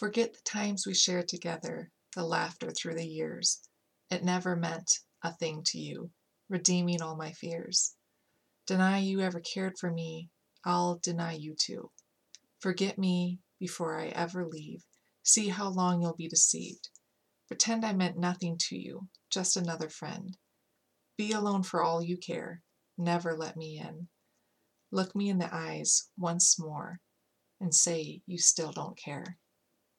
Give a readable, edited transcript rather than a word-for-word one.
Forget the times we shared together, the laughter through the years. It never meant a thing to you, redeeming all my fears. Deny you ever cared for me, I'll deny you too. Forget me before I ever leave. See how long you'll be deceived. Pretend I meant nothing to you, just another friend. Be alone for all you care. Never let me in. Look me in the eyes once more and say you still don't care.